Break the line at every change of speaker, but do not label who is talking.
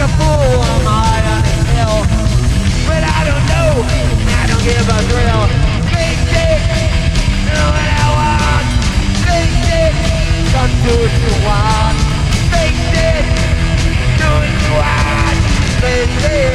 a fool, I'm high on this hill. But I don't know, I don't give a thrill. Big dick, know what I want. Big dick, come do what you want. Big dick, do what you want. Big dick.